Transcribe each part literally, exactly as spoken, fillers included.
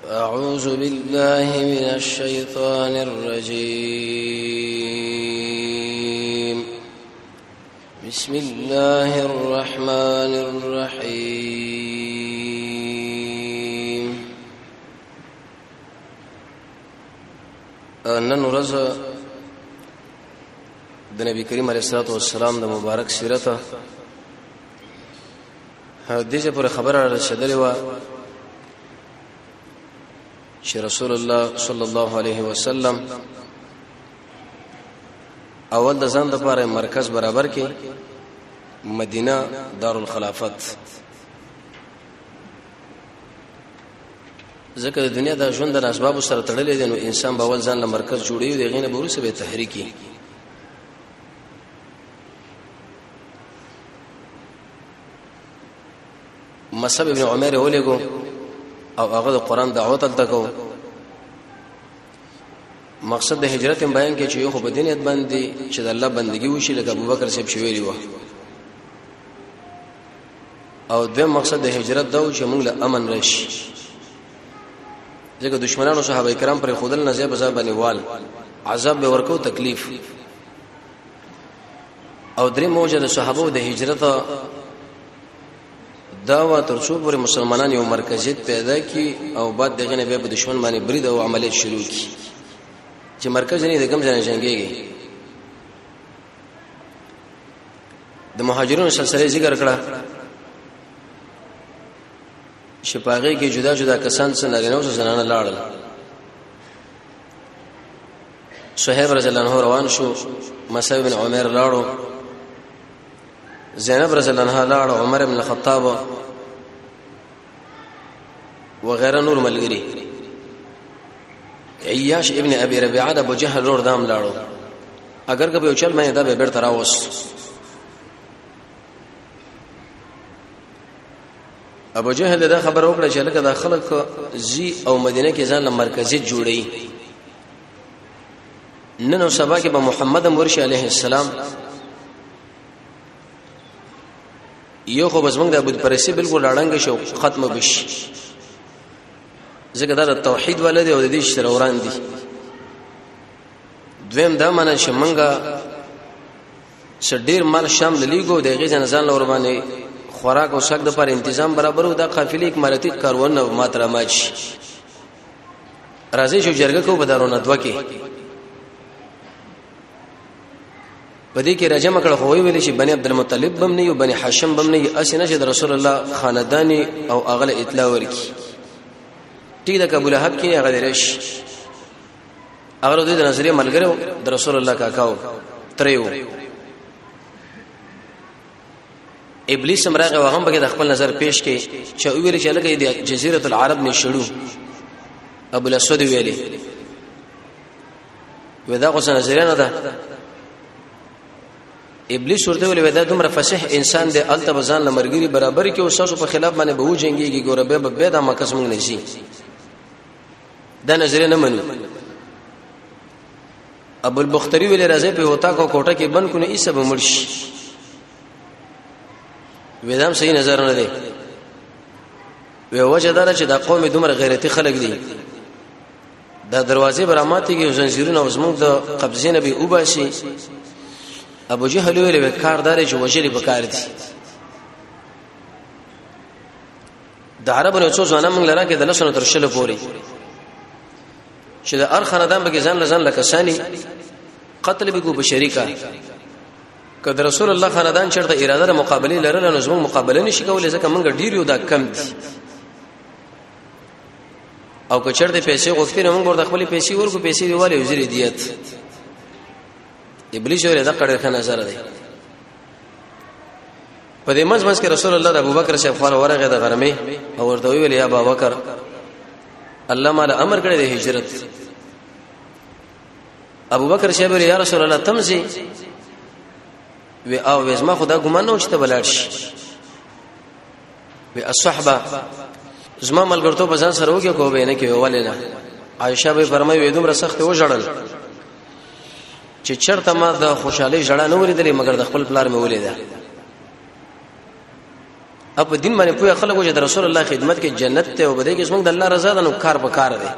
أعوذ بالله من الشيطان الرجيم بسم الله الرحمن الرحيم نن ورځ د نبی کریم علیه الصلاه والسلام د مبارک سیرت حدیث پر خبره رسیدلې و چې رسول الله صلی الله علیه وسلم اول د ځان لپاره مرکز برابر کې مدینه دارالخلافت ځکه د دنیا د ژوند د اسباب سره تړلې دي نو انسان به ول ځان له مرکز جوړي دی غینه به ورسره به تحریکي مصعب ابن عمر ولګو او هغه د قران دعوت تلتکو مقصد د هجرت بیان کې چې یو خو بدنیت باندې چې د الله بندگی وشي لکه ابوبکر صاحب شویلی و او د مقصد د هجرت دا چې موږ له امن راشي ځکه دشمنانو صحابه کرام پر خودل نزیب عذاب باندې عذاب به ورکو تکلیف او درې موجه د صحابه د هجرت دا و ترڅو پر مسلمانان یو مرکزیت پیدا کی او بعد دغه نه به دشمن باندې برید او عملیات شروع کی چې مرکز نه د کوم ځای جنگيږي د مهاجرونو سلسله ذکر کړه شپاغي کې جدا جدا کسان څخه نارینه او زنانه لاړل صہیب رضی الله عنه روان شو مصعب بن عمر لاړو زینب رضی الله عنها لاړ عمر بن الخطاب وغيرها نور ملګری عیاش ابن ابي ربيعه د ابو جهل ور دام لاړو اگر کبه یو چل مې دا به بیرته راوس ابو جهل دا خبر وکړه چې لکه د خلک زی او مدینه کې ځان له مرکزي جوړي نن او سبا کې به محمد مرشد عليه السلام یو خو بس موږ د عبادت پرستی بالکل اړنګ شو ختم بشي ځکه دا د توحید ولدي او د دې شروران دي دویم دا معنی چې موږ شډیر مال شام للیګو د غیزن ځان لور باندې خوراک او شک د پر تنظیم برابر او د قافلې اکمالاتي کارونه ماتره ماچ راځي چې جرګه کو بدارونه دوه کې پدې کې راجمه کړه خو ویل شي بني عبد المطلب بم نه یو بني هاشم بم نه اسنه چې رسول الله خاندانی او اغله اطلاع ورکی ټیک د ابو لهب کې هغه درش هغه د نظریه ملګرو د رسول الله کاکاو تریو ابلیس امراغه وغم به د خپل نظر پیش کې چې ویل چې لکه د جزیره العرب نه شړو ابو الاسود ویلي ودا خو نظریه نه ده ابلیس ورته ویل ودا دومره فصیح انسان دی الته بزان لمرګری برابر کې اوساسو په خلاف باندې به و جنگيږي ګوره به به دا مکس مونږ نه شي دا نظر نه منو ابو البختری ویل راځي په وتا کو کوټه کې بند کو نه ایسه به مرشي ودام صحیح نظر نه دی وی وجه دار چې دا قوم دومره غیرتی خلک دي دا دروازې براماتي کې زنجیرونه او زموږ د قبضینه به وباسي ابو جهل ویل کاردار چې وجلی بکار دي د عربونو څو ځوانان موږ لرا کې د لسنو تر شل پوري چې د ار خاندان به ځان لزان لکسانی قتل به کو بشریکا کله رسول الله خاندان چرته اراده مقابله لرل نو زموږ مقابله نشي کولای ځکه موږ ډیر یو دا کم دي او که چرته پیسې غوښتي نو موږ ورته خپل پیسې ورکو پیسې دیواله وزیر دیت ابلیس ورته کړه خنه نظر دی په دې منځ منځ کې رسول الله د ابوبکر صاحب خور ورغه د غرمه او ورته ویل یا ابوبکر الله مال امر کړی د هجرت ابوبکر صاحب یا رسول الله تمزي و او وزما خدا ګمان نو چې ته بلار شي و الصحبه زما ملګرتوب بزان سره وکي کو به نه کې ولنه عائشه به فرمایي دومره سخت و جړل چې چرته ما د خوشحالي جړه نه ولیدلې مګر د خپل پلار مې ولیدا اپ دین باندې پوهه خلکو چې د رسول الله خدمت کې جنت ته او بده کې څنګه د الله رضا ده نو کار په کار دی.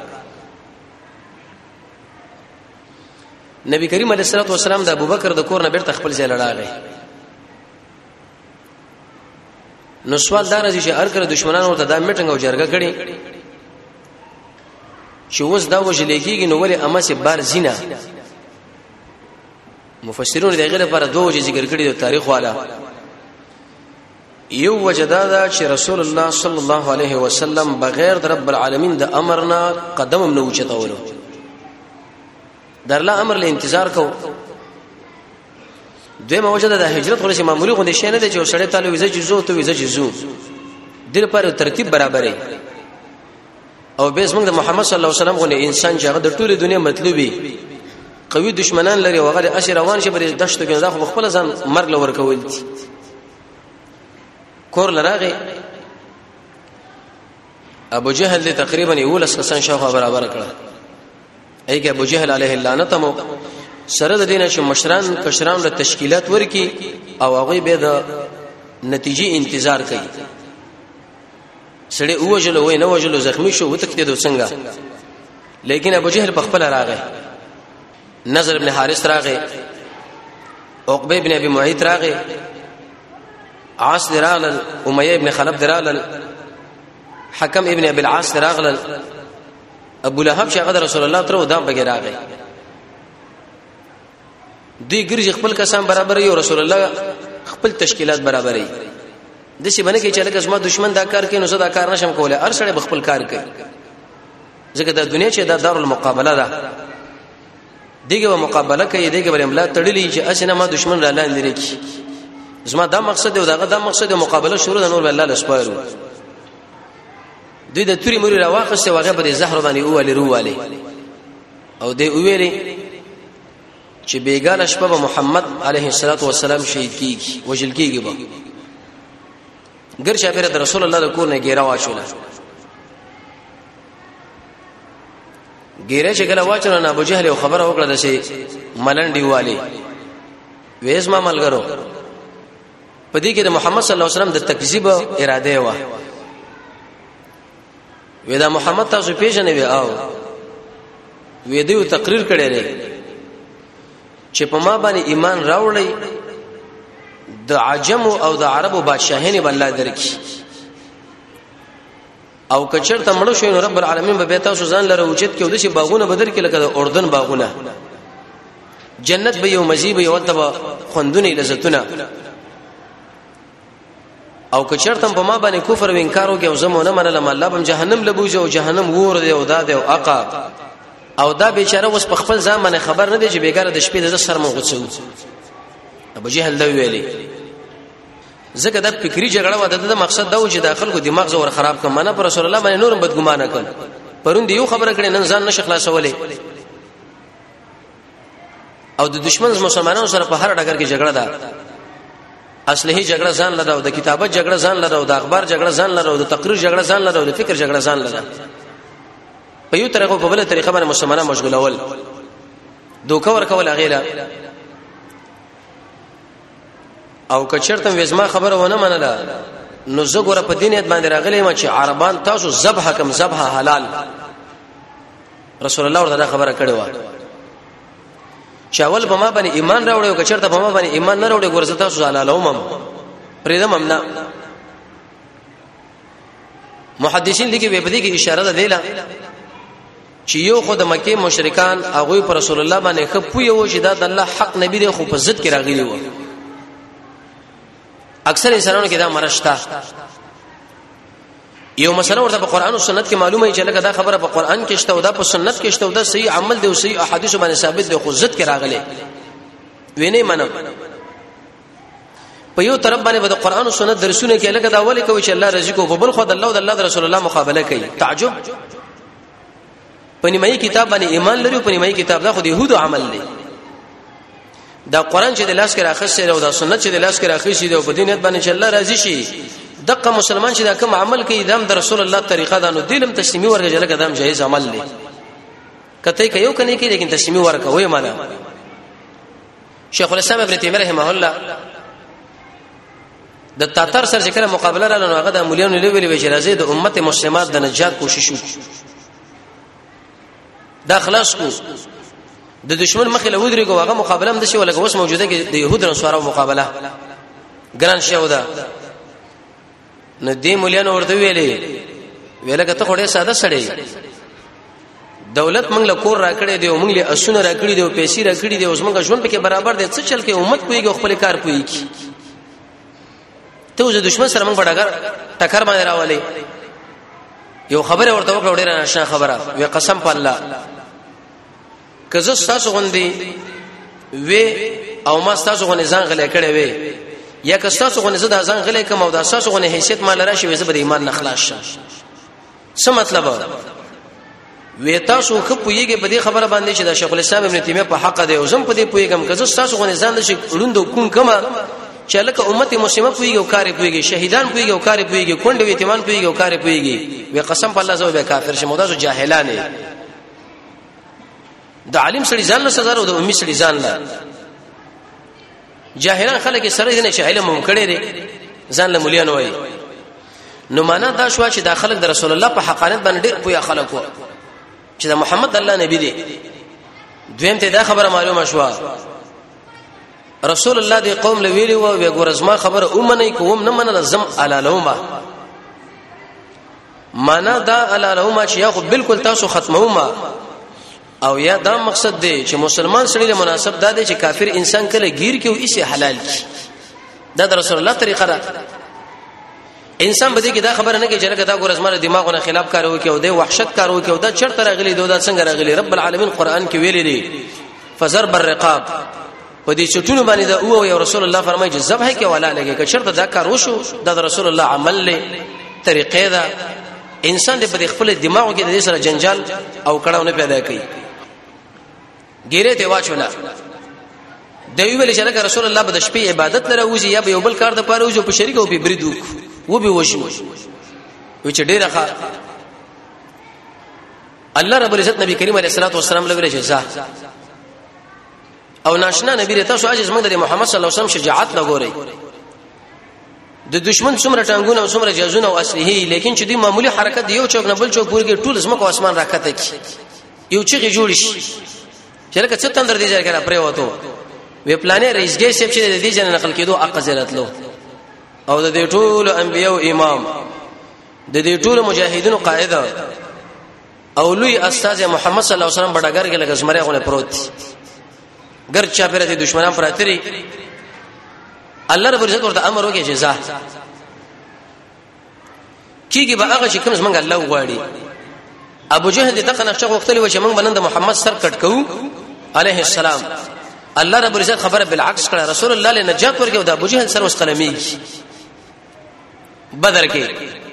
نبی کریم علیه الصلاه والسلام د ابوبکر د کور نه بیرته خپل ځای لړاغی. نو سوال دار چې هر کله دشمنانو ورته د میټنګ او جرګه کړي چې اوس دا وجلېږي نو ولې امسه بار زینا. مفسرون دغه لپاره دوه وجې ذکر کړي د تاریخ والا. یو وجدادا چې رسول الله صلی الله علیه وسلم بغیر د رب العالمین د امرنا قدم نه اوچتاولو. در الله امر له انتظار کو. دویمه وجدا د هجرت خو چې معمولی غونډه شي نه دي چې سړی تعالی ویزه جزو ته ویزه جزو د لپاره ترتیب برابرې. او به زمونږ د محمد صلی الله علیه وسلم غو انسان چې هغه د ټوله دنیا مطلوبي قوي دشمنان لري او هغه اشر روان شي بر دشتو کې دا خو خپل ځان مرګ لور کول دي. کور لراغه ابو جهل له تقریبا یولس کسان شاوخه برابر کړه. ایګه ابو جهل علیه اللعنت مو سره د دینه چې مشران کشران له تشکیلات ورکی او هغه به د نتیجې انتظار کوي. سړی اوجل وای نه وجل زخمی شو وتکته د څنګه. لیکن ابو جهل په خپل راغی. نضر ابن حارث راغی. عقبه ابن ابي معيط راغی. عاص درال امیہ ابن خلف درال حکم ابن ابي العاص دراغل ابو لهب شاغد رسول الله تر ودام بغیر راغی. دی ګرځ خپل کسان برابر یو رسول الله خپل تشکیلات برابر ای. د څه باندې کې چې لکه زما دشمن دا کار کوي نو زه دا کار نشم کولای. هر سړی خپل کار کوي. ځکه د دنیا چې دا دار المقابله ده. دیګه مقابله کوي دیګه بل املا تړلی چې اسنه ما دشمن را لاندې لري کی. زما دا مقصد دی او دا دا مقصد دی مقابله شروع د نور الله لسپایرو. دوی د توري موري راوخسته واغه پر زهر باندې اوله رواله او دی ویلي چې بیگانه شپه به محمد علیه الصلاۃ والسلام شهید کیږي وجل کیږي به ګر شابره د رسول الله د کور نه ګیرا واچوله. ګیره چې کله واچنه نه ابو جهل خبره وکړه د شي ملنډي والی وېز ما ملګرو په دې کې د محمد صلی الله علیه وسلم د تکذیب اراده و. ودا محمد تاسو پیژنې و او وې دیو تقریر کړی دی چې په ما باندې ایمان راوړی د عجم او د عربو بادشاہین بلله درکې او کچرته مړ شو نو رب العالمین به تاسو ځان لره اوچت کې ودی چې باغونه بدر کې لکه د اردن باغونه جنت به یو مزيب یو تبه خوندونه لذتونه او کچرته په ما باندې کفر و انکار وکي او زمونه منلم الله بم جهنم لبوجه او جهنم ور دی او داد او عقاب او دا بیچاره اوس په خپل ځان خبر نه دی چې بیګاره د شپې د سر مغوڅو. ابو جهل دا ویلي زکه د فکری جګړه و د مقصد دا و چې داخل کو دماغ زور خراب کړه. منه پر رسول الله باندې نورم بدګمانه کړ. پرون دی یو خبره کړي نن ځان نشه خلاصولې او د دشمن مسلمانانو سره په هر ډګر کې جګړه ده. اصلي جګړه ځان لره او د کتابت جګړه ځان لره او د اخبار جګړه ځان لره او د تقریر جګړه ځان لره او د فکر جګړه ځان لره. په یو طریقو په بل طریقه باندې مسلمانان مشغولول دوکه ورکول غیلا او کچرته وزما خبره ونه منله نو زګوره په دینیت باندې راغلی ما چې عربان تاسو ذبح کم ذبح حلال. رسول الله ورته خبره کړې و چې اول په ما باندې ایمان راوړی او کچرته په ما باندې ایمان نه راوړی ګورځه تاسو حلالوم پرېدم امنا. محدثین لیکي به بدی کې اشاره ده دیلا چې یو خو د مکه مشرکان هغه پر رسول الله باندې خپو یو چې دا د الله حق نبی دی خو په ضد کې راغلی و. اکثر انسانانو کې دا مرشته یو مسله ورته په قران او سنت کې معلومه چې لکه دا خبره په قران کې شته او دا په سنت کې شته او دا صحیح عمل دی او صحیح احادیث باندې ثابت دی خو ضد کې راغلی ویني منم. په یو طرف باندې د قران او سنت درسونه کې لکه دا ولي کوي چې الله رزق او په بل خو د الله او د الله رسول الله مقابله کوي. تعجب په نیمه کتاب باندې ایمان لري په نیمه کتاب دا خو د يهودو عمل دی. دا قران چې د لاس کې راخصه او دا سنت چې د لاس کې راخصه دی او په دینت باندې چې الله راضي شي دغه مسلمان چې دا کوم عمل کوي دام د رسول الله طریقه دا نو دلم تسلیمي ورکړي لکه دام جایز عمل دی. کته کوي کني کوي لیکن تسلیمي ورکوي معنا. شیخ الاسلام ابن تیمیه رحمه الله د تاتر سره چې کله مقابله را لنو هغه د مليون لوي وی چې راځي د امت مسلمات د نجات کوشش وکړي دا خلاص کو د دشمن مخې له ودرېږي هغه مقابله هم د شي ولګ اوس موجوده کې د يهودو سره مقابله ګران شو ده نو دې مليان ورته ویلې ویلګه ته خوري ساده سړی دولت موږ له کور راکړې دی او موږ له اسونه راکړې دی او پیسې راکړې دی اوس موږ ژوند پکې برابر دي څه چل کې امت کوي خپل کار کوي ته اوس دشمن سره موږ بڑاګر ټکر باندې راولې یو خبره ورته وکړه ډیره نشه خبره وی قسم په الله کزه تاسو غوندي وی او ما تاسو غوندي ځان غلې کړې وی یا که تاسو غوندي زدا ځان غلې کوم او دا تاسو غوندي حیثیت مال راشي وي زه به ایمان نه خلاص شم څه مطلب وی تاسو خو پویږي په دې خبره باندې چې دا شیخ الاسلام ابن تیمیه په حق دی او زم په دې پویګم کزه تاسو غوندي ځان نشي وړوندو کوم کما چې لکه امت مسلمه پویږي او کار پویږي شهیدان پویږي او کار پویږي کونډه یتیمان پویږي او کار پویږي وی قسم په الله زو به کافر شمو دا جاهلانه د عالم سړي ځان له سزا او د امي سړي ځان له جاهلان خلک سره نه شي علم هم کړي دي ځان له مليان وای نو معنا دا شو چې د خلک د رسول الله په حقانيت باندې ډېر پویا خلک وو چې د محمد الله نبی دی دویم ته دا خبره معلومه شو رسول الله دی قوم له ویلی وو وی ګورزما خبره اومنه کوم نه منل زم علالهما معنا دا علالهما چې یو بالکل تاسو ختموما او یا دا مقصد دی چې مسلمان سړي له مناسب دا دی چې کافر انسان کله گیر کې او ایسه حلال کی دا د رسول الله طریقه را انسان بده کې دا خبره نه کې چې لکه دا ګورزما دماغونه خلاف کارو کې او د وحشت کارو کې او دا چرته راغلي دا څنګه راغلي رب العالمین قران کې ویلي دی فزرب الرقاب په دې چټونو باندې دا او او رسول الله فرمایي چې ذبح کې ولا لګي که چرته دا کار وشو دا د رسول الله عمل له طریقې دا انسان دې په خپل دماغ کې د سره جنجال او کړهونه پیدا کوي ګیره ته واچولا دوی ویل چې لکه رسول الله به د شپې عبادت لره وځي یا به یو بل کار د پاره وځي په شریک او په بریدو و به وشو و چې ډیره ښه الله رب العزت نبی کریم علیه الصلاه والسلام لوي جزاء او ناشنا نبی رته سو عجز موږ د محمد صلی الله علیه وسلم شجاعت لګوري د دشمن څومره ټانګونه او څومره جازونه او اصلي لیکن چې دی معمولی حرکت یو چوک نه بل چوک پورګي ټول اسمه کو اسمان راکته کی یو چیغي جوړ شي چې لکه څه تندر دي ځای کرا پرې وته وی پلانې رئیسګي سیب چې د دې جن نقل کېدو اقزرت لو او د دې ټول انبيو امام د دې ټول مجاهدینو قائد او لوی استاد محمد صلی الله علیه وسلم بڑاګر کې لګس مړې غونه پروت ګر چا پیره دي دشمنان پراتري الله رب عزت ورته امر وکړي جزاء کیږي به هغه چې کوم څنګه الله وغواړي ابو جهل دغه نقشه وختلی و چې موږ بنند محمد سر کټ کوو عليه السلام الله رب عزت خبره بالعکس کړه رسول الله له نجات ورکړي او د ابو جهل سر وس قلمي بدر کې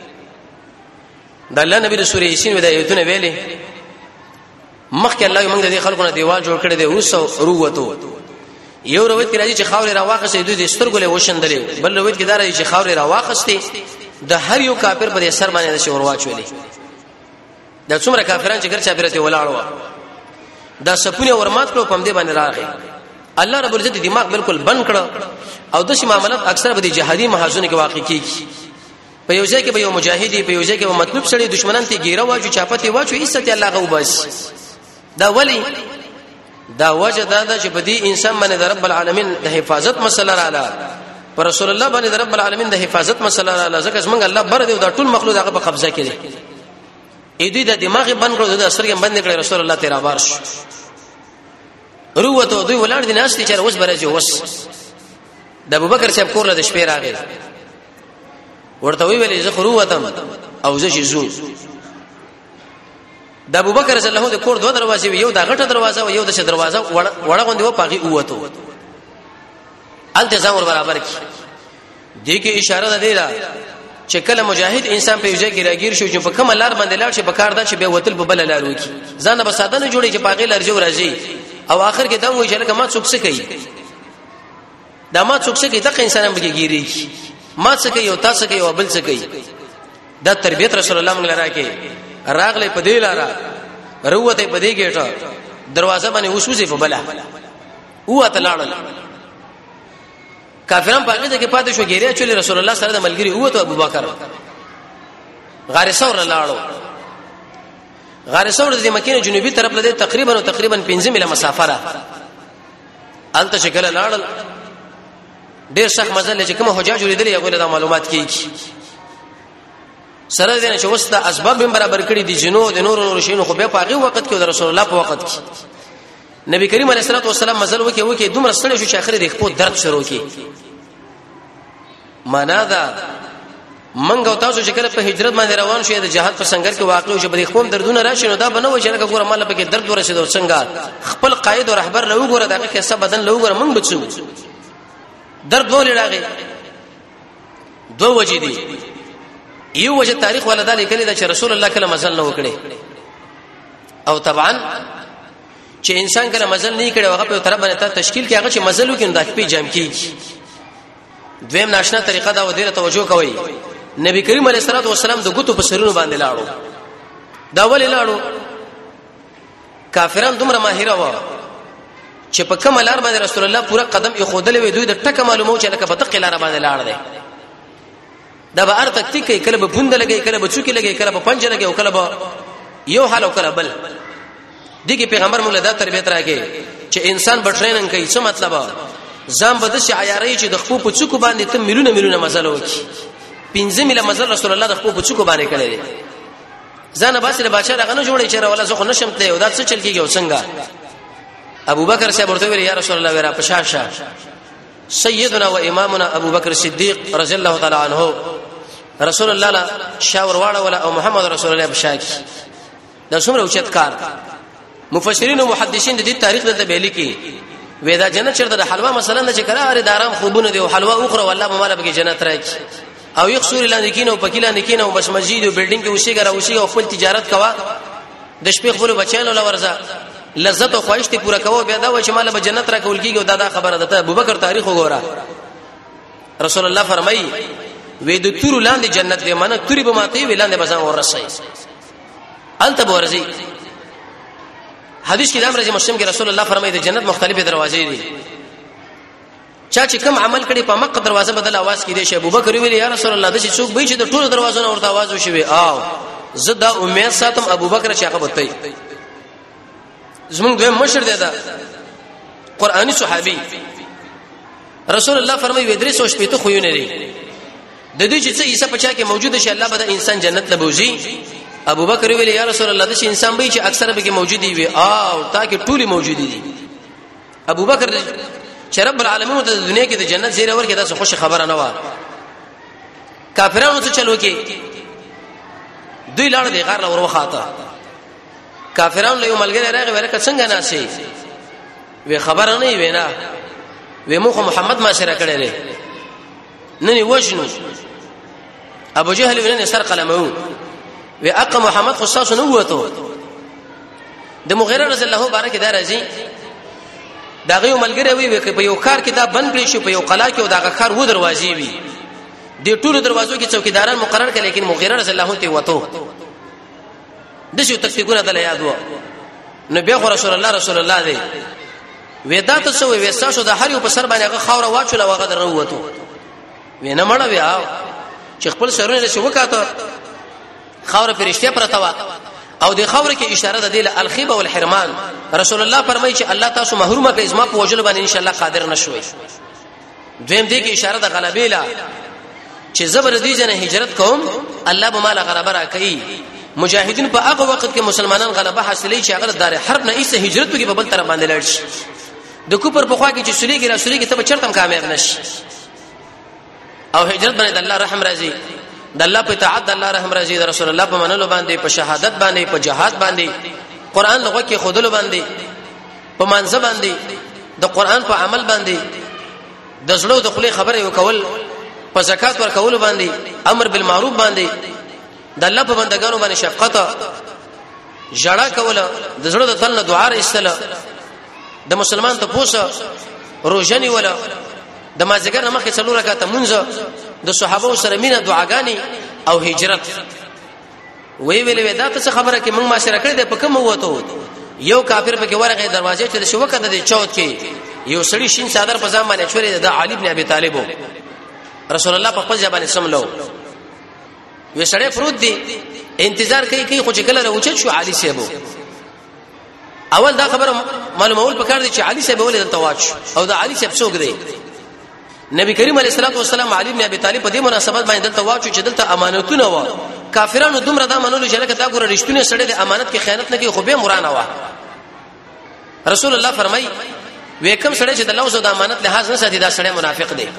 د الله نبی رسول یې د ایتونه ویلې مخکې الله موږ د خلکو نه دیوال جوړ کړی دی اوس وروته یو روایت کې راځي چې خاورې راواخستې دوی د سترګولې وشندلې بل روایت کې دا راځي چې خاورې راواخستې د هر یو کافر په سر باندې د شور واچولې دا څومره کافرانو چې ګرځا پیرته ولاړو دا سپونه ورمات کړو پم دې باندې راغی الله رب العزت دماغ بالکل بند کړ او د شي معاملات اکثر به د جهادي محاذونو کې واقع کیږي په یو ځای کې به یو مجاهدي په یو ځای کې به مطلوب سړي دشمنان ته ګیره واجو چاپته واجو عزت الله غو بس دا ولی دا وجه دا چې بدی انسان باندې د رب العالمین د حفاظت مسله رااله پر رسول الله باندې د رب العالمین د حفاظت مسله رااله ځکه څنګه الله بر دی دا ټول مخلوق هغه په قبضه کې دی اې دې د دماغ بند کړو د سرګم بند کړی رسول الله تیرا بار شو روته دوی ولړ دي ناس چې اوس برځي اوس د ابوبکر صاحب کور له شپې راغی ورته ویلې زه خروتم او زه شزو د ابوبکر رضی الله د کور دوه دروازې یو د غټه دروازه او یو د شه دروازه وړه غوندې و پاغي اوته التزام ور برابر کی دې کې اشاره ده دی چې کله مجاهد انسان په یوځای کې راګیر شو چې په کوم لار باندې لاړ شي په کار دا چې به وتل په بل لار وکی ځان به ساده نه جوړي چې پاغي لارجو راځي او اخر کې دا وایي چې لکه ما څوک څه کوي دا ما څوک څه کوي دا انسان به ګیری ما څه کوي او تاسو کوي او بل څه کوي دا تربیت رسول الله موږ لرا کې راغله په دې لارا وروته په دې ګټه دروازه باندې وسوسه په بلا او اتلاړل کافرانو په هغه کې پاتې شو ګیریا چولې رسول الله سره د ملګری اوته ابو بکر غار ثور لاړو غار ثور د مکه جنوبي طرف له تقریبا تقریبا پنځه میله مسافه را انت شکل لاړل ډېر سخت مزل چې کوم حجاج لیدل یو له معلومات کیږي سره دې چې وسته اسباب هم برابر کړی دي جنو د نور نور شینو خو به په هغه وخت کې د رسول الله په وخت کې نبی کریم علیه الصلاه والسلام مزل وکي وکي دومره ستړي شو چې اخر د خپل درد شروع کی معنا دا منګو تاسو چې کله په هجرت باندې روان شئ د جهاد په سنگر کې واقع شو بل خپل دردونه راشي نو دا بنو چې لکه ګوره مال په کې درد ورسېدو څنګه خپل قائد او رهبر له وګوره دغه کې سب بدن له وګوره منګ بچو درد ولې راغی دوه وجې دي یو وجه تاریخ ولدا لیکلی دا چې رسول الله کله مزل نه وکړي او طبعا چې انسان کله مزل نه کړي هغه په طرف باندې تشکیل کې هغه چې مزل وکړي د خپل جام کېږي دویم ناشنا طریقه دا ودیره توجه کوي نبی کریم علیه الصلاه والسلام د ګوتو په سرونو باندې لاړو دا ولې لاړو کافرانو دومره ماهر و چې په کوم لار باندې رسول الله پورا قدم یې خودلې وي دوی د ټکه معلومو چې لکه په دقه لار باندې لاړ دی دا به ار تکتیک کوي کله به پوند لګي کله به چوکي لګي کله به پنج لګي او کله به یو حال او کله بل دغه پیغمبر موږ له دا تربیت راکې چې انسان به ټریننګ کوي څه مطلب ځم بده شي عیاري چې د خپل په چوکو باندې ته میلیونه میلیونه مزل وکي پنځه میله مزل رسول الله د خپل په چوکو باندې کړی ځنه باسي له بادشاہ راغنه جوړی چې ولا زه خو نشم ته او دا څه چل کیږي څنګه ابو بکر صاحب ورته ویل یا رسول الله ورا پشاشه سيدنا و امامنا ابو بکر صدیق رضی الله تعالی عنہ رسول الله لا شاور واړه ولا او محمد رسول الله بشاکی دا څومره اوچت کار مفسرین او محدثین د دې تاریخ د تبیلی کې ودا جنت چرته د حلوا مثلا نه چې کړه اره دارام خوبونه دی او حلوا اوخره والله مماله به جنت راځي او یخسور لاندې کینو پکیلا نکینو بس مسجد او بلډینګ کې وشي ګره وشي او خپل تجارت کوا د شپې خپل بچیانو لورزه لذت او خواهش ته پورا کوو بیا دا و چې مال به جنت را کول کیږي دا, دا خبره ده ابو بکر تاریخ وګوره رسول الله فرمایي وې د تور لاندې جنت دی منه توري به ماته وی لاندې بزان ورسي انت بورزي حدیث کې د امر مسلم کې رسول الله فرمایي د جنت مختلفه دروازې دي چا چې کوم عمل کړي په مکه دروازه بدل आवाज کې دی شه ابو بکر ویل یا رسول الله د چې څوک به چې د ټولو دروازو ورته आवाज وشي او زدا امید ساتم ابو بکر چې هغه بتای زمونږ دویم مشر دی دا قرآنی صحابي رسول الله فرمایي ودرې سو شپې ته خو یې نه لري د دې چې څه عیسی په چا کې موجود شي الله به انسان جنت لبوزي ابو بکر ویل یا رسول الله د انسان به چې اکثر به کې موجودي وي او تاکي ټولي موجودي دي ابو بکر چې رب العالمین د دنیا کې د جنت زیره ورکې دا څه خوش خبره نه و کافرانو ته چلو کې دوی لاړ دي غار لور وخاته کافرانو له ملګری راغی ورکه څنګه ناسي وی خبره نه وینا وی مخ محمد ما سره کړی لري نني وجنو ابو جهل ولن سر قلمو وی اق محمد خصاص نو وته د مغیره رضی الله بارک دا راځي دا غيو ملګری وی په یو کار کې دا بند کړی شو په یو قلا کې او دا کار و دروازې وی د ټولو دروازو کې څوکیداران مقرر کړي لیکن مغیره رضی الله ته وته د شو تکتیکونه د یاد و نو بیا رسول الله رسول الله دی ودا ته سو وسا شو د هر یو په سر باندې هغه خوره واچول او هغه دروته وینه مړ بیا چې خپل سرونه له شو وکاته خوره فرشته پرته وا او د خوره کې اشاره ده د الخيبه والحرمان رسول الله فرمایي چې الله تاسو محرومه کوي اسما په وجل باندې ان شاء الله قادر نشوي دویم دې کې اشاره ده غلبې لا چې زبر دې جن هجرت کوم الله به مال غلبه را کوي مجاهدین په هغه وخت کې مسلمانان غلبه حاصلې چې هغه دار حرب نه ایسه هجرت کې په بل طرف باندې لړ شي د کوپر په خوا کې چې سولې کې را سولې کې ته چرتم کامیاب نشي او هجرت باندې الله رحم راځي د الله په اطاعت د الله رحم راځي د رسول الله په منلو باندې په شهادت باندې په جهاد باندې قران لغه کې خودلو باندې په منځ باندې د قران په عمل باندې د زړه د خپل خبره وکول په زکات ورکول باندې امر بالمعروف باندې د الله په بندګانو باندې شفقت جړه کوله د زړه د تل دعا رسله د مسلمان ته پوسه روزنی ولا د مازیګر مخه څلور رکعاته مونږ د صحابه سره مینه دعاګانی او هجرت وی ویلې ودا ته خبره کې موږ معاشره کړې ده په کوم وته یو کافر په کې ورغه دروازې چې شو وکړه د چوت کې یو سړی شین صدر په ځان باندې چورې د علي ابن ابي طالب رسول الله په خپل ځبانه سملو وی سړی پروت دی انتظار کوي کوي خو چې کله راوچت شو علي سیبو اول دا خبره معلومول پکار دي چې علي سیب ولې دلته واچ او دا علي سیب څوک دی نبی کریم علیه الصلاه والسلام علي ابن ابي طالب په دې مناسبت باندې دلته واچو چې دلته امانتونه و کافرانو دومره دا منلو چې لکه دا ګوره رښتونه سړی د امانت کې خیانت نه کوي خو به مرانه و رسول الله فرمای وکم سړی چې د لوز د امانت لحاظ نه ساتي دا سړی منافق دی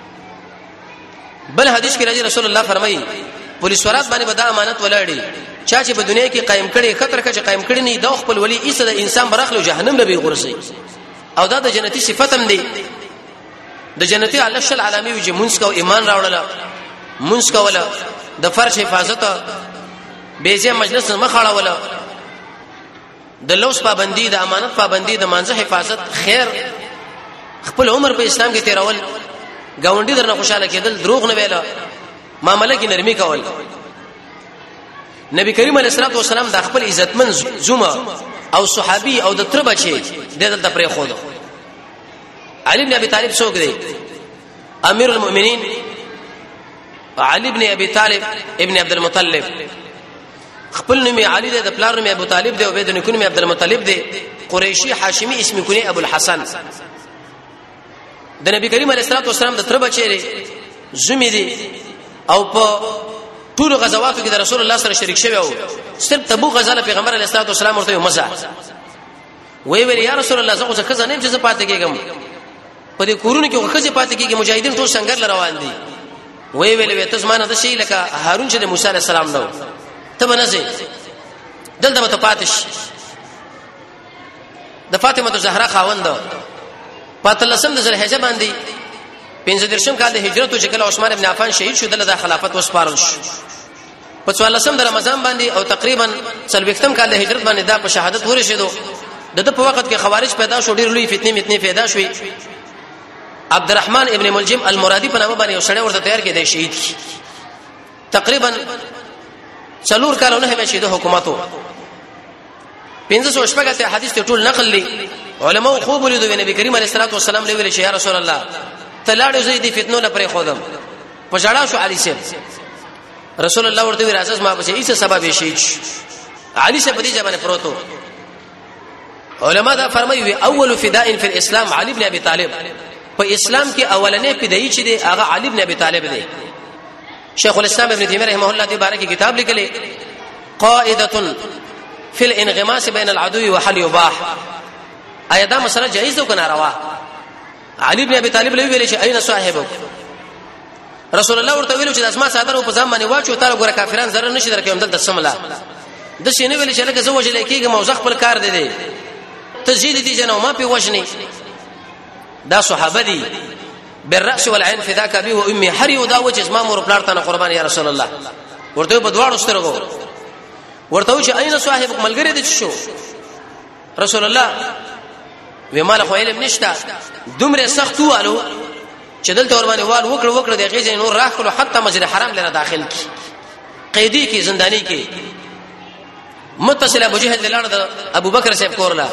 بل حدیث کې راځي رسول الله فرمای پولیس ورات باندې به دا امانت ولاړی چا چې په دنیا کې قائم کړي خطر کې قائم کړي نه دا خپل ولی ایسه د انسان برخلو جهنم نه به غورځي او دا د جنتی صفتم دی د جنتی علشل علامي وجه منسک او ایمان راوړل منسک ولا د فرش حفاظت بیزه مجلس مخاړه ولا د لوس پابندي د امانت پابندي د مانزه حفاظت خیر خپل عمر په اسلام کې تیرول گاونډي درنه خوشاله کېدل دروغ نه ویلا معاملې کې نرمي کول نبی کریم علیه الصلاه والسلام د خپل عزتمن زوما او صحابي او د تر بچي د دلته پرې خو علي ابن ابي طالب څوک دی امیر المؤمنین علي ابن ابي طالب ابن عبد المطلب خپل نوم علي د پلار نوم ابو طالب دی او بيد نکون نوم عبد المطلب دی قريشي هاشمي اسم کونی ابو الحسن د نبی کریم علیه الصلاه والسلام د تر بچي زومی دی او په ټول غزواتو کې د رسول الله سره شریک شوی او صرف تبوک غزا پیغمبر علیه الصلاه والسلام ورته مزه وی ویل یا رسول الله زه څه نه چې پاتې کېږم په دې کورونو کې وخت پاتې کېږي مجاهدین ټول څنګه روان دي وی ویل وی تاسو مانه د شي لکه هارون چې د موسی علیه السلام نو ته بنځي دلته ته پاتش د فاطمه زهرا خاوند پاتلسم د ذوالحجه باندې پنځه درشم کال د هجرت او چې کله عثمان ابن عفان شهید شو د خلافت وسپارل شو په څوارلسم د رمضان باندې او تقریبا څلوېښتم کال د هجرت باندې دا په شهادت ورسېدو د په وخت کې خوارج پیدا شو ډېر لوی فتنې متنې پیدا شوې عبدالرحمن ابن ملجم المرادی په نامه باندې یو سړی ورته تیار کړي د شهید تقریبا څلور کالونه به شهید حکومتو پنځه سو شپږه حدیث ته ټول نقل لي علماء خوب ولیدو نبی کریم علیه الصلاه والسلام له ویل چې یا رسول الله تلاړو زې دي فتنو لپاره خودم په جړا شو علي سیب رسول الله ورته وی راځه ما به هیڅ سبب شي علي سیب دې ځبانه پروتو علماء دا فرمایي اول فداء فی الاسلام علي ابن ابي طالب په اسلام کې اولنې فدایي چې دی هغه علي ابن ابي طالب دی شیخ الاسلام ابن تیمیه رحمه الله دې بارے کې کتاب لیکلی قاعده فی الانغماس بین العدو وحل یباح ایا دا مسله جایز او کنه روا علي ابن ابي طالب له ویل چې اين صاحبک رسول الله ورته ویل چې اسما صادر په ځم باندې واچو تعالی ګره کافران زره نشي درکوم دلته سملا د شینه ویل چې لکه زوج لیکيږي موزخ پر کار دی دی تسجیل دي جنو ما په وجني دا صحابه دي بالراس والعين فداك ابي وامي هر یو دا وجه ما مور پلار ته قربان یا رسول الله ورته په دواړو سترګو ورته چې اين صاحبک ملګری دي شو رسول الله ومال خو علم نشتا دومره سخت والو چې دلته ور باندې وال وکړ وکړ د غیځ نور راخلو حتی مسجد حرام لره داخل کی قیدی کی زندانی کی متصل ابو جهل لاړ د ابو بکر صاحب کورلا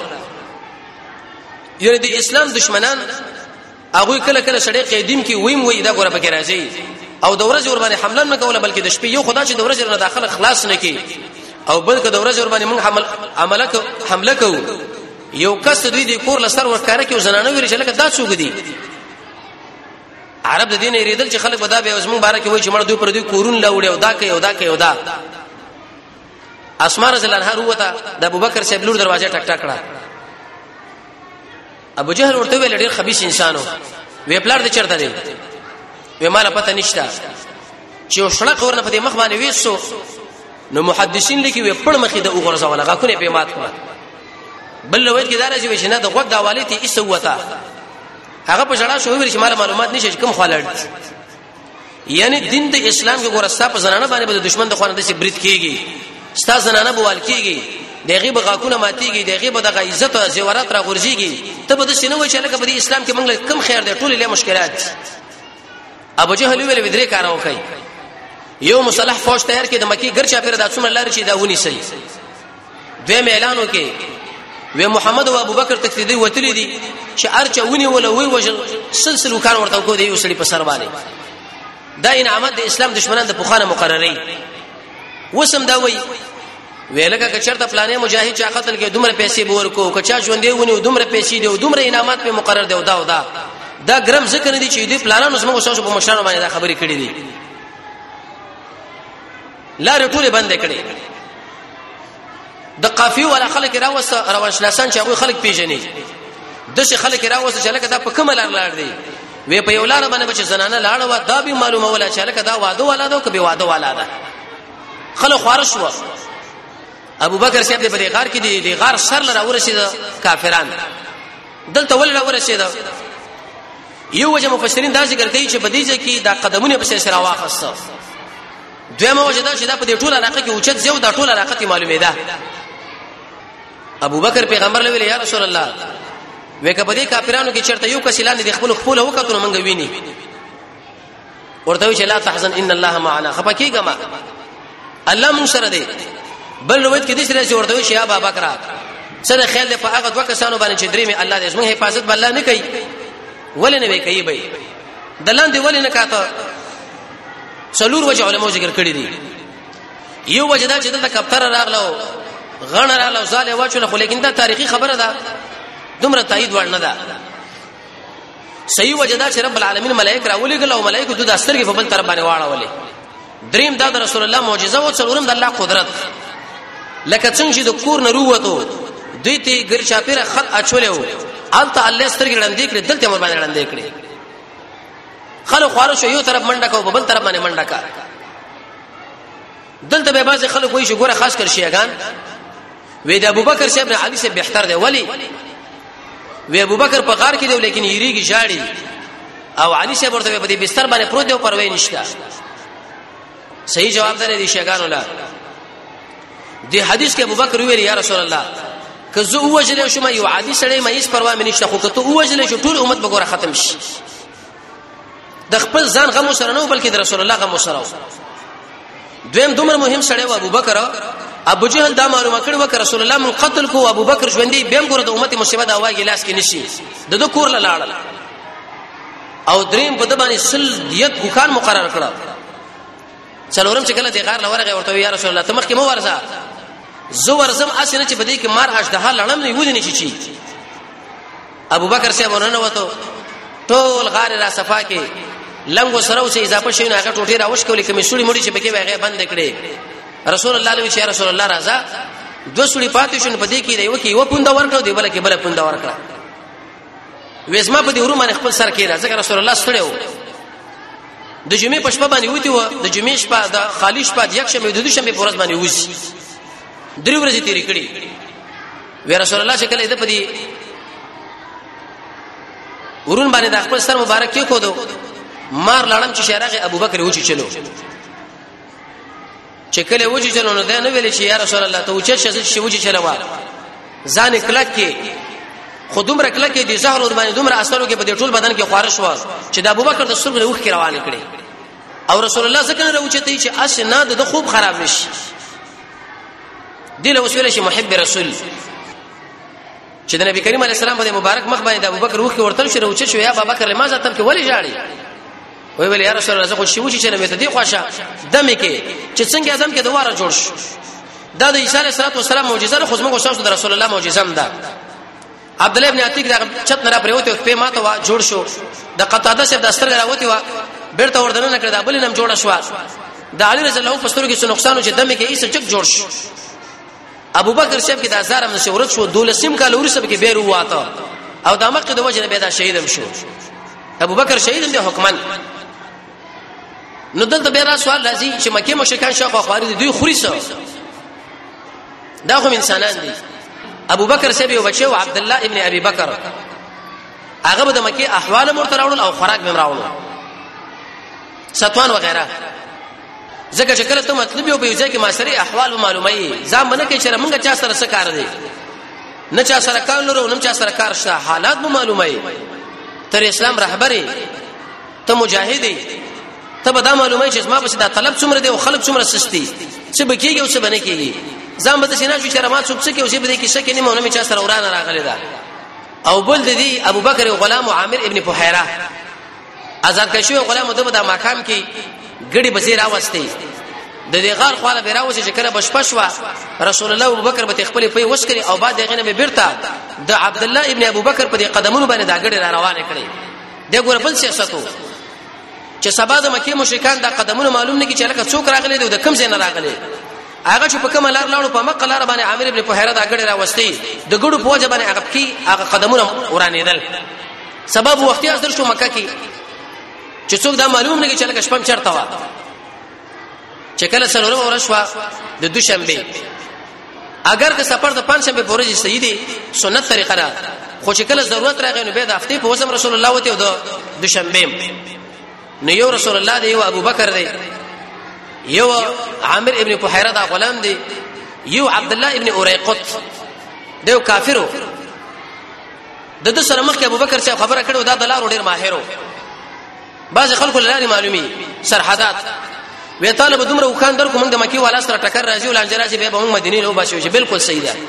یعنی د اسلام دشمنان هغه کله کله سړی قیدیم کی ویم وې دا ګوره پکې راځي او د ورځ ور باندې حمله نه کوله بلکې د شپې یو خدا چې د ورځ نه داخله خلاص نه کی او بلکې د ورځ ور باندې موږ حمل عمله حمله کوو یو کس دوی د کور لسر ورکاره کې زنانه ویل چې لکه دا څوک دي عرب د دین یریدل چې خلک ودا به زمون بارے کې وای چې مړ دوی پر دوی کورون لا وړي او دا کوي او دا کوي او دا اسماء رضی الله عنها وروته د ابوبکر صاحب لور دروازه ټک ټک کړه ابو جهل ورته ویل ډیر خبيث انسانو وی پلار دې چرته دی وی مال پته نشته چې وشړه ورنه په دې مخ باندې وېسو نو محدثین لیکي وی پړ مخې د وګورځه ولا غاکونه په مات کړه بل لوید کې دا راځي چې نه د غوږ د حوالې ته ایسو وتا هغه په جړا شو ویل چې مال معلومات نشي کوم خالد یعنی دین د اسلام کې ګورستا په زنانه باندې د دشمن د خوانه د برید کیږي ستا زنانه بوال کیږي دغه به غاکونه ماتيږي دغه به د عزت او زیورات را غورځيږي ته به د سینوي چې لکه په اسلام کې موږ کم خیر دی ټول له مشکلات ابو جهل ویل ودرې کار وکي یو مصالح فوج تیار کړي د مکی ګرچا پیر د څومره لار چې دا ونی سي دوی اعلان وکي و محمد او ابوبکر تکلیدي وتلی دي چې ارچا ونی ولا وی وجل سلسله کار ورته کو دی وسړي په سر باندې دا انعامات د اسلام دشمنان د پوخانه مقرري وسم دا وی ویلګه کچرته پلانې مجاهد چې قتل کې دومره پیسې به ورکو کچا ژوندې ونی دومره پیسې دی دومره انعامات په مقرر دی او دا او دا دا ګرم ذکر دي چې دې پلانونو زموږ شاوشو په مشرانو باندې دا خبرې کړې دي لار ټوله بند کړې د قافیه ولا خلک راوسته روان شناسان چې هغه خلک پیژني دغه خلک راوسته چې لکه دا په کومه لار لار دی وی په یو لار باندې بچ زنانه لاړه و دا به معلومه ولا چې لکه دا واده ولا دا کبي واده ولا دا خلک خارش و ابو بکر صاحب دې په غار کې دي غار سر لره ورسید کافران دلته ول را ورسید یو وجه مفسرین دا ذکر کوي چې بدیجه کې دا قدمونه په سر واخصه دویمه وجه دا چې دا په دې ټوله علاقه کې اوچت زیو دا ټوله علاقه معلومه ده ابو بکر پیغمبر له ویل یا رسول الله وکه په دې کافرانو کې چرته یو کس لاندې د خپل خپل وکړو نو مونږ ویني ورته چې لا تحزن ان الله معنا خپکیګه ما الله مون سره دی بل روایت کې د سره ورته چې یا ابو بکر سره خیال په هغه دوه کسانو باندې چې درې می الله دې زموږ حفاظت بل نه کوي ولې نه کوي به دلان دی ولې نه کاته څلور وجه علماء ذکر کړی دي یو وجه دا چې دلته کپتر راغلو غن راغلو زاله واچو خو لیکن دا تاریخي خبره ده دومره تایید ور نه ده صحیح وجه دا چې رب العالمین ملائکه راولېګل او ملائکه د داسترګې په بل طرف باندې واړولې دریم دا د رسول الله معجزه او څلورم د الله قدرت لکه څنګه چې د کور نه وروته دوی ته ګرچا پیره خط اچولیو الته الله سترګې وړاندې کړې دلته مر باندې وړاندې کړې خلک خوارو شو یو طرف منډه کو په بل طرف باندې منډه کا دلته به بعض خلک وایي چې ګوره خاص کر شیعاګان وې د ابوبکر صاحب نه علي سے بهتر دی ولی وې ابوبکر په غار کې دی لیکن یریږي جاړي او علي صاحب ورته په دې بستر باندې پروت دی او پروي نشته صحیح جواب دی شیعاګانو لا دی حدیث کې ابوبکر ویل یا رسول الله که زه وجلې شم یو عادي سړی مې هیڅ پروا مې نشته خو که ته وجلې شو ټول امت به ګوره ختم شي د خپل ځان غو سره نه بلکې د رسول الله غو سره دویم دومره مهم سړی و ابو بکر ابو جهل دا معلومه کړو ک رسول الله من قتل کو ابو بکر ژوندې بیم ګوره د امت مصیبت اواګی لاس کې نشي د دو کور لاړل او دریم په د باندې سل دیت حکام مقرر کړه څلورم چې کله د غار لورغه ورته یا رسول الله تمخ کې مو ورزه زو ورزم اسنه چې بدی کې مار اجدها لړم نه ودی نشي چی ابو بکر صاحب ورننه وته ټول غار را صفا کې لنګو سره اوسه اضافه شي نه هغه ټوټي راوښ کولې کمې سوري مړي چې بګي هغه بند کړي رسول الله علیه و رسول الله راځه دو سوري پاتې شون پدې کې دی وکي و پوند ورکړو دی بل کې بل پوند ورکړه وېسما په دې ورو باندې خپل سر کې راځه رسول الله ستړیو د جمعې په شپه باندې وتی و د جمعې شپه د خالی شپه د یک شمه د دوه شمه په ورځ باندې وځي درې ورځې تیرې کړې وې رسول الله شکل دې په دې ورون باندې د خپل سر مبارک کې کو دو مار لاړم چې شارغه ابو بکر وچی چلو چې کله وچی چلو نو دا نه ویل چې یا رسول الله ته وچی شې چې وچی چلو ځان کلک کې خودم رکله کې د زهر ور باندې دومره اثرو کې په دې ټول بدن کې خارش و چې د ابو بکر د سرغه وخ کې روان کړي او رسول الله څنګه راوچته چې اس نه د خوب خراب نشي دله وسوله شي محب رسول چې د نبی کریم علیه السلام په مبارک مخ باندې د ابو بکر وخ کې ورتل شي راوچه شو یا ابو بکر لماذا تم کې ولی جاړي وی ویل یا رسول الله زه خو شی وچی چې نه مې ته دی خوښه دمه کې چې څنګه اعظم کې دواره جوړ شو دا د عیسی علیه السلام معجزه خو زموږ شاوس د رسول الله معجزه ده عبد الله ابن عتیق دا چت نه را پریوته په ماته وا جوړ شو د قطاده صاحب د سترګ راوتی وا بیرته وردن نه کړ دا بل نم جوړ شو د علی رضی الله په سترګ کې نقصان چې دمه کې ایسه چک جوړ شو ابو بکر صاحب کې د هزار من شهرت شو دولسم کال ورسره کې بیرو واته او د مکه د وجه نه به دا شهیدم شو ابو بکر شهیدم دی حکمن نو دلته به را سوال راځي چې مکه مشرکان شاو خواري دوی خوري سو دا هم انسانان دي ابو بکر صاحب یو بچو عبد الله ابن ابي بکر هغه د مکه احوال مرتراول او خوراک به راول ستوان وغيرها زکه چې کله ته مطلب یو به ځکه ما سره احوال معلومه ځم نه کې چې موږ چا سره څه کار دی نه چا سره کار لرو نه چا سره کار شته حالات به معلومه تر اسلام رهبري ته مجاهدي ته به دا معلومه چې ما په دا طلب څومره دی او خلک څومره سستي څه بکیږي او څه بنه کیږي ځم به سینا چې رحمت څوک څه کې اوسې به کې شک نه مونږ چا سره ورانه راغلی دا او بل د دې ابو بکر غلام عامر ابن فحیره آزاد کشو غلام د په مقام کې ګړي بزیر اوسته د دې غار خواله بیراوسه چې کله بشپشوا رسول الله ابو بکر به خپل پي وشکري او بعد دغه نه بیرته د عبد الله ابن ابو بکر په قدمونو باندې دا ګړي را روانه کړي د ګور بل سیاستو چې سبا د مکه مشرکان دا قدمونه معلوم نه کی چې لکه څوک راغلي د کم ځای نه راغلي هغه چې په کوم لار لاړو په مکه لار باندې عامر ابن فحیره دا ګړي را وستي د ګړو په وجه باندې هغه کی هغه قدمونه ورانېدل سبب وختي اثر شو مکه کې چې څوک دا معلوم نه کی چې لکه شپم چرته و چې کله سلورم ورشوا د دوشنبه اگر که سفر د پنځشنبه پورې سیدی سنت طریقه را خو چې کله ضرورت راغی نو به د هفته په وسم رسول الله وته د دوشنبه نو یو رسول الله دی یو ابو بکر دی یو عامر ابن فحیره دا غلام دی یو عبد الله ابن اریقط دیو کافرو د د سره مخ ابو بکر چې خبره کړو دا د لارو ډیر ماهرو بعض خلکو لاري معلومي سرحدات وی طالب دومره وکان در کوم د مکی والا سره ټکر راځي ولانجراځي به به مدینه له باسي چې بالکل صحیح ده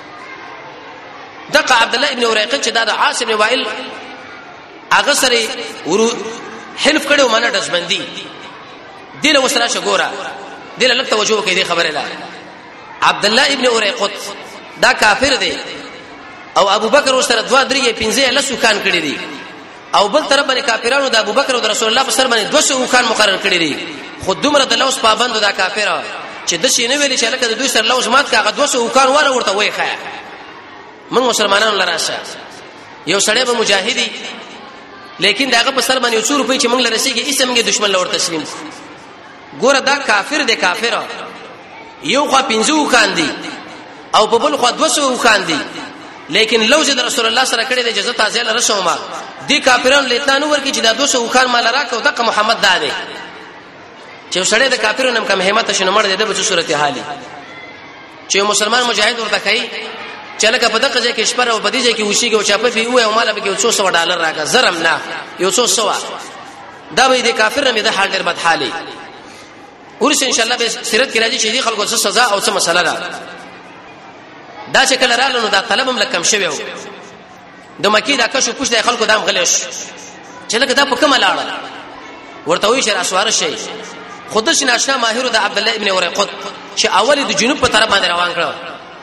دغه عبد الله ابن اریقط چې دا د عاصم بن وائل هغه سره ورو حلف کړو معنا دشمندي دله وسره شګورا دله لک توجه کوي دې خبره ده عبد الله ابن اریقط دا کافر دی او ابو بکر وسره دوا درې پنځه لسو کان کړی دي او بل طرف باندې کافرانو د ابو بکر او رسول الله په سر باندې دوه سو کان مقرر کړی دي خود دومره د لوس پابند دا کافر چې د شي نه ویل چې لکه د دوی سره لوس مات کاغه دوه سو کان وره ورته وای خیا من مسلمانانو لراشه یو سړی به مجاهدی لیکن داغه په سر باندې څو روپۍ چې موږ لرسیږي اسمه دشمن لور تسلیم ګوره دا کافر دی کافر یو خو پنځو کان دي او په بل خو دوه سو کان دي لیکن لوز د رسول الله سره کړي د اجازه تازه لرسومه دي کافرانو لیتانو ورکی چې دا دوه سو کان مال راکو دغه محمد داده چې سړی د کافرونو نم کوم همت شنه مړ د په صورت حالي چې مسلمان مجاهد ورته کوي چې لکه په دغه ځای کې شپره او بدی ځای کې وشيږي او چاپه پی وای او مال به کې څو سو ډالر راکا زرم نه یو څو سو دا به د کافر نه د حال ډیر بد حالي ورس ان شاء الله به سیرت کې راځي چې دي خلکو څه سزا او څه مسله ده دا چې کله رالو نو دا طلبم لکم شوی و د مکی دا کښو پوښ د خلکو دام غلیش چې لکه دا په کومه لاړه ورته وی شر اسوار شي خودش ناشنا ماهر د عبد الله ابن اریقط چې اول د جنوب په طرف باندې روان کړو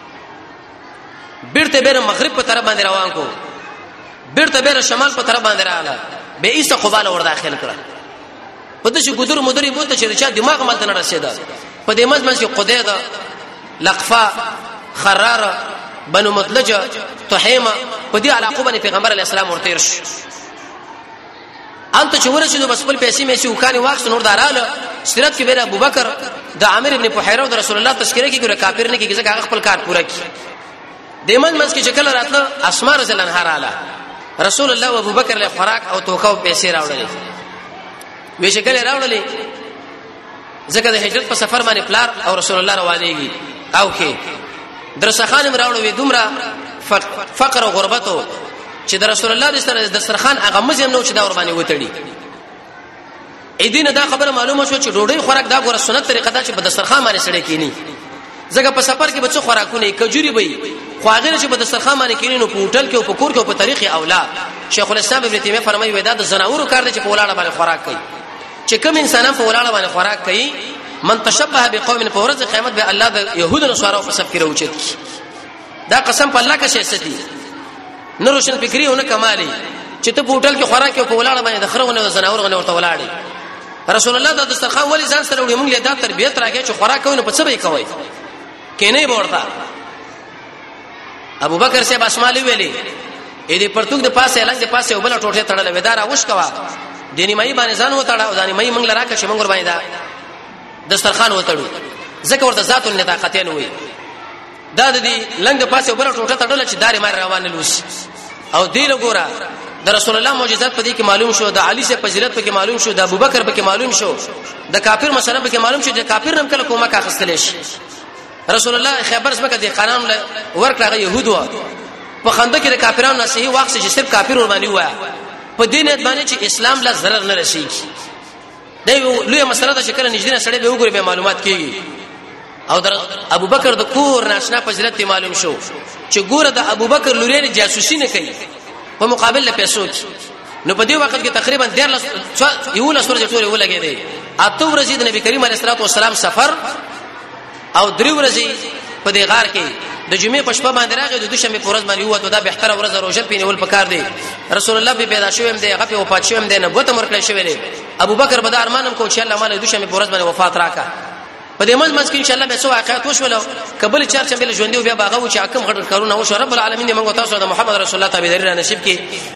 بیرته بیر مغرب په طرف باندې روان کو بیرته بیر شمال په طرف باندې رااله به ایسه قباله ور داخل کړه په دې چې ګذر مدري بوته چې چا دماغ مال نه رسیدا په دې مزمن کې قدیده لقفا خراره بنو مدلجه تحیمه په دې علاقه باندې پیغمبر علی السلام ورته ورش انت چې ورسېدو بس خپل پیسې مې سې وکاني واکس نور داراله سیرت کې بیره ابوبکر د عامر ابن فحیره او د رسول الله تذکرہ کې ګره کافر نه کې ځکه خپل کار پوره کړي دیمن منځ کې شکل راتله اسماء رضی الله عنها رااله رسول الله او ابوبکر له خوراک او توکو پیسې راوړلې وې شکل راوړلې ځکه د هجرت په سفر باندې پلار او رسول الله روانيږي او کې درسخان راوړو دومره فقر او غربت چې د رسول الله سره د دسترخوان هغه مزم نو چې دا ور باندې وتړي اېدینه دا خبره معلومه شو چې ډوډۍ خوراک دا ګوره سنت طریقه ده چې په دسترخوان باندې سړی کینی ځکه په سفر کې بچو خوراکونه کجوري وي خو هغه چې په دسترخوان باندې کینی نو په هوټل کې او په کور کې او په طریقې اولاد شیخ الاسلام ابن تیمیه فرمایي ودا د زناورو کار دی چې په ولاړه باندې خوراک کوي چې کوم انسانان په ولاړه باندې خوراک کوي من تشبه بقوم په ورځ قیامت به الله د يهودو نصارو په سب کې راوچت دا قسم په الله کې شېستي نه روشن فکری او نه کمالي چې ته په هوټل کې خوراک او په ولاړه باندې د خرونه او زناور غنه ورته ولاړې رسول الله د دسترخوان ولې ځان سره وړي موږ له دا تربيت راکې چې خوراک کوي نو په څه به کوي کینه ورته ابو بکر صاحب اسماعیل ویلي اې دې پرتګ د پاسه لنګ د پاسه وبله ټوټه تړلې ودار اوش کوا دیني مې باندې ځان وتاړه او ځانې مې موږ لراکه چې موږ ور باندې دا دسترخوان وتړو ځکه ورته ذات النطاقتين وي دا د دې لنګ د پاسه وبله ټوټه تړل چې داري مې روان لوس او دې لګورا د رسول الله معجزات په دې کې معلوم شو د علي سے فضیلت په کې معلوم شو د ابوبکر په کې معلوم شو د کافر مسله په کې معلوم شو د کافر نم کله کومه کا خستل شي رسول الله خبر سمکه د قانون ورکړه يهودو په خنده کې د کافرانو صحیح واقع چې صرف کافر ور باندې وای په دې نه باندې چې اسلام لا ضرر نه رسي دا لوی مسله ده چې کله نږدې سره به وګوري به معلومات کیږي او در ابو بکر د کور ناشنا فضیلت معلوم شو چې ګوره د ابو بکر لوري جاسوسي نه کوي په مقابل له پیسو نو په دې وخت کې تقریبا ډیر یو له سورې ټوله ولګې دي اته ورځې د نبی کریم علیه الصلاه والسلام سفر او درې ورځې په دې غار کې د جمعې په شپه باندې راغی د دوشنبه په ورځ باندې یو ته دا به احترام ورځ روزه پینول پکار دی رسول الله به پیدا شوم دی هغه په وفات شوم دی نبوت مرکړی شوی دی ابو بکر به د ارمانم کو چې الله مال دوشنبه په ورځ باندې وفات راکا په دې منځ منځ کې ان شاء الله به سو واقعات وشول قبل چار چمبل ژوند دی بیا باغه و چې حکم غړ کارونه وشو رب العالمین دې موږ تاسو د محمد رسول الله تابعداري را نصیب کړي